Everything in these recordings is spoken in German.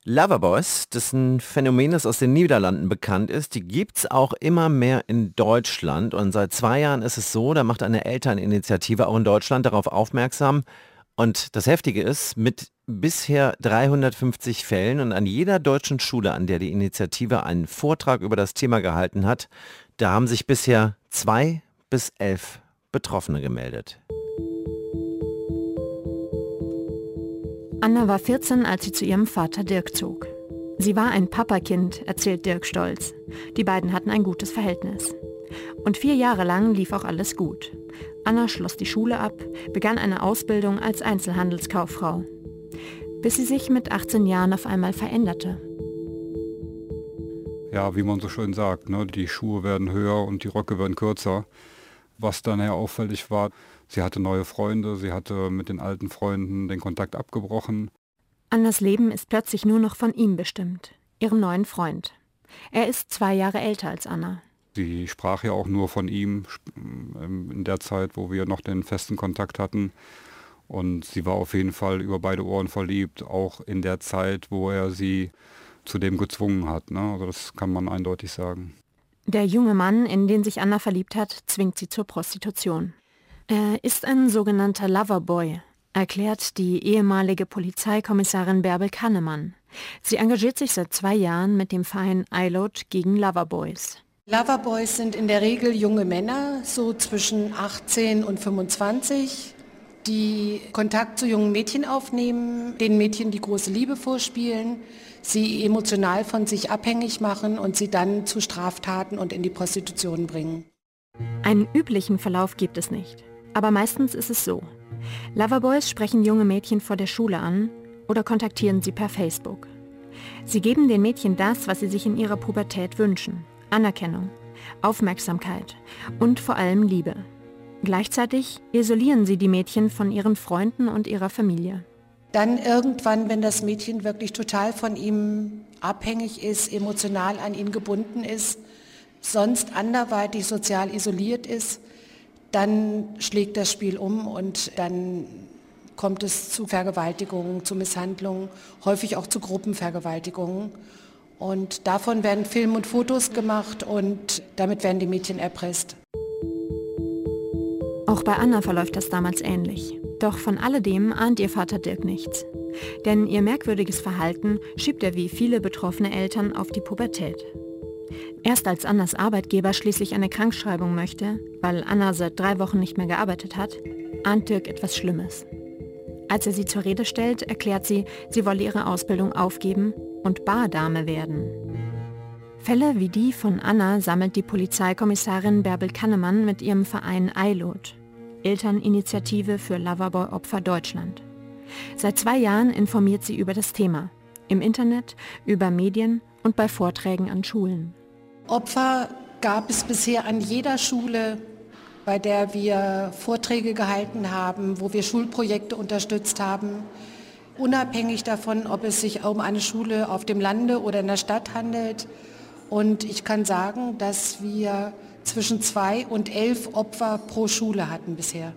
Loverboys, das ist ein Phänomen, das aus den Niederlanden bekannt ist, die gibt es auch immer mehr in Deutschland. Und seit 2 Jahren ist es so, da macht eine Elterninitiative auch in Deutschland darauf aufmerksam. Und das Heftige ist, mit bisher 350 Fällen und an jeder deutschen Schule, an der die Initiative einen Vortrag über das Thema gehalten hat, da haben sich bisher 2 bis 11 Betroffene gemeldet. Anna war 14, als sie zu ihrem Vater Dirk zog. Sie war ein Papakind, erzählt Dirk stolz. Die beiden hatten ein gutes Verhältnis. Und 4 Jahre lang lief auch alles gut. Anna schloss die Schule ab, begann eine Ausbildung als Einzelhandelskauffrau. Bis sie sich mit 18 Jahren auf einmal veränderte. Ja, wie man so schön sagt, ne? Die Schuhe werden höher und die Röcke werden kürzer. Was dann eher auffällig war, sie hatte neue Freunde, sie hatte mit den alten Freunden den Kontakt abgebrochen. Annas Leben ist plötzlich nur noch von ihm bestimmt, ihrem neuen Freund. Er ist 2 Jahre älter als Anna. Sie sprach ja auch nur von ihm in der Zeit, wo wir noch den festen Kontakt hatten. Und sie war auf jeden Fall über beide Ohren verliebt, auch in der Zeit, wo er sie zu dem gezwungen hat. Ne? Also das kann man eindeutig sagen. Der junge Mann, in den sich Anna verliebt hat, zwingt sie zur Prostitution. Er ist ein sogenannter Loverboy, erklärt die ehemalige Polizeikommissarin Bärbel Kannemann. Sie engagiert sich seit 2 Jahren mit dem Verein iLoad gegen Loverboys. Loverboys sind in der Regel junge Männer, so zwischen 18 und 25, die Kontakt zu jungen Mädchen aufnehmen, den Mädchen die große Liebe vorspielen, sie emotional von sich abhängig machen und sie dann zu Straftaten und in die Prostitution bringen. Einen üblichen Verlauf gibt es nicht, aber meistens ist es so. Loverboys sprechen junge Mädchen vor der Schule an oder kontaktieren sie per Facebook. Sie geben den Mädchen das, was sie sich in ihrer Pubertät wünschen: Anerkennung, Aufmerksamkeit und vor allem Liebe. Gleichzeitig isolieren sie die Mädchen von ihren Freunden und ihrer Familie. Dann irgendwann, wenn das Mädchen wirklich total von ihm abhängig ist, emotional an ihn gebunden ist, sonst anderweitig sozial isoliert ist, dann schlägt das Spiel um und dann kommt es zu Vergewaltigungen, zu Misshandlungen, häufig auch zu Gruppenvergewaltigungen. Und davon werden Film und Fotos gemacht und damit werden die Mädchen erpresst. Auch bei Anna verläuft das damals ähnlich. Doch von alledem ahnt ihr Vater Dirk nichts. Denn ihr merkwürdiges Verhalten schiebt er wie viele betroffene Eltern auf die Pubertät. Erst als Annas Arbeitgeber schließlich eine Krankschreibung möchte, weil Anna seit 3 Wochen nicht mehr gearbeitet hat, ahnt Dirk etwas Schlimmes. Als er sie zur Rede stellt, erklärt sie, sie wolle ihre Ausbildung aufgeben und Bardame werden. Fälle wie die von Anna sammelt die Polizeikommissarin Bärbel Kannemann mit ihrem Verein iLoad, Elterninitiative für Loverboy-Opfer Deutschland. Seit 2 Jahren informiert sie über das Thema, im Internet, über Medien und bei Vorträgen an Schulen. Opfer gab es bisher an jeder Schule, bei der wir Vorträge gehalten haben, wo wir Schulprojekte unterstützt haben. Unabhängig davon, ob es sich um eine Schule auf dem Lande oder in der Stadt handelt. Und ich kann sagen, dass wir zwischen 2 und 11 Opfer pro Schule hatten bisher.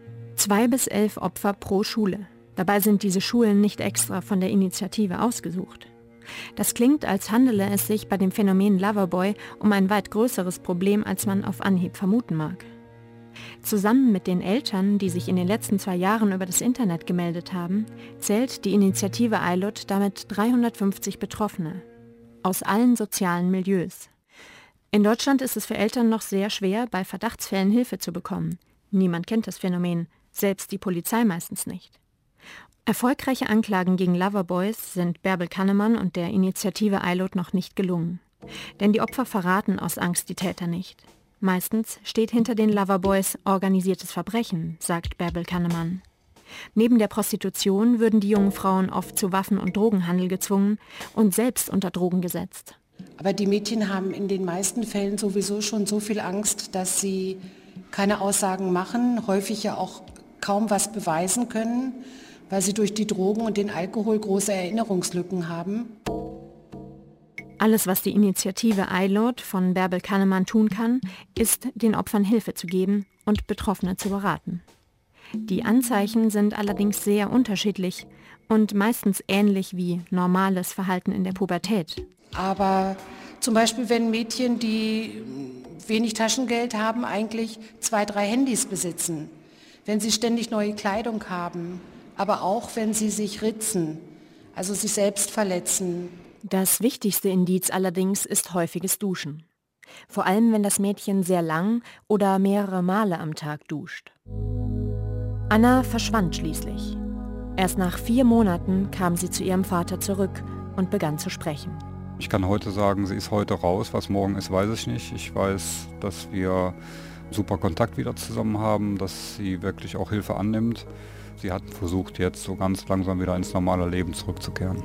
2 bis 11 Opfer pro Schule. Dabei sind diese Schulen nicht extra von der Initiative ausgesucht. Das klingt, als handele es sich bei dem Phänomen Loverboy um ein weit größeres Problem, als man auf Anhieb vermuten mag. Zusammen mit den Eltern, die sich in den letzten 2 Jahren über das Internet gemeldet haben, zählt die Initiative iLoad damit 350 Betroffene aus allen sozialen Milieus. In Deutschland ist es für Eltern noch sehr schwer, bei Verdachtsfällen Hilfe zu bekommen. Niemand kennt das Phänomen, selbst die Polizei meistens nicht. Erfolgreiche Anklagen gegen Loverboys sind Bärbel Kannemann und der Initiative iLoad noch nicht gelungen. Denn die Opfer verraten aus Angst die Täter nicht. Meistens steht hinter den Loverboys organisiertes Verbrechen, sagt Bärbel Kannemann. Neben der Prostitution würden die jungen Frauen oft zu Waffen- und Drogenhandel gezwungen und selbst unter Drogen gesetzt. Aber die Mädchen haben in den meisten Fällen sowieso schon so viel Angst, dass sie keine Aussagen machen, häufig ja auch kaum was beweisen können, weil sie durch die Drogen und den Alkohol große Erinnerungslücken haben. Alles, was die Initiative iLoad von Bärbel Kannemann tun kann, ist, den Opfern Hilfe zu geben und Betroffene zu beraten. Die Anzeichen sind allerdings sehr unterschiedlich und meistens ähnlich wie normales Verhalten in der Pubertät. Aber zum Beispiel, wenn Mädchen, die wenig Taschengeld haben, eigentlich 2, 3 Handys besitzen, wenn sie ständig neue Kleidung haben, aber auch wenn sie sich ritzen, also sich selbst verletzen. Das wichtigste Indiz allerdings ist häufiges Duschen. Vor allem, wenn das Mädchen sehr lang oder mehrere Male am Tag duscht. Anna verschwand schließlich. Erst nach 4 Monaten kam sie zu ihrem Vater zurück und begann zu sprechen. Ich kann heute sagen, sie ist heute raus. Was morgen ist, weiß ich nicht. Ich weiß, dass wir super Kontakt wieder zusammen haben, dass sie wirklich auch Hilfe annimmt. Sie hat versucht, jetzt so ganz langsam wieder ins normale Leben zurückzukehren.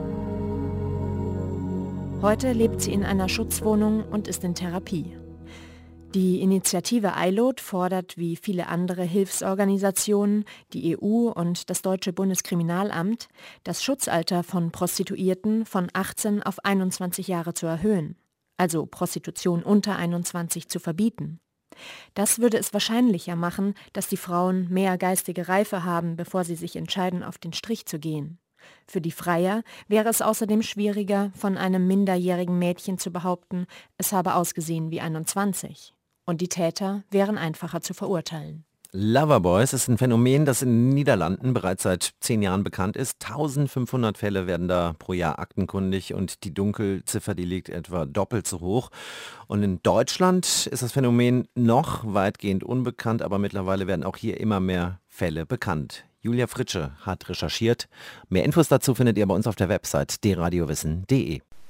Heute lebt sie in einer Schutzwohnung und ist in Therapie. Die Initiative ILOT fordert wie viele andere Hilfsorganisationen, die EU und das deutsche Bundeskriminalamt, das Schutzalter von Prostituierten von 18 auf 21 Jahre zu erhöhen, also Prostitution unter 21 zu verbieten. Das würde es wahrscheinlicher machen, dass die Frauen mehr geistige Reife haben, bevor sie sich entscheiden, auf den Strich zu gehen. Für die Freier wäre es außerdem schwieriger, von einem minderjährigen Mädchen zu behaupten, es habe ausgesehen wie 21. Und die Täter wären einfacher zu verurteilen. Loverboys ist ein Phänomen, das in den Niederlanden bereits seit 10 Jahren bekannt ist. 1500 Fälle werden da pro Jahr aktenkundig und die Dunkelziffer, die liegt etwa doppelt so hoch. Und in Deutschland ist das Phänomen noch weitgehend unbekannt, aber mittlerweile werden auch hier immer mehr Fälle bekannt. Julia Fritsche hat recherchiert. Mehr Infos dazu findet ihr bei uns auf der Website derradiowissen.de.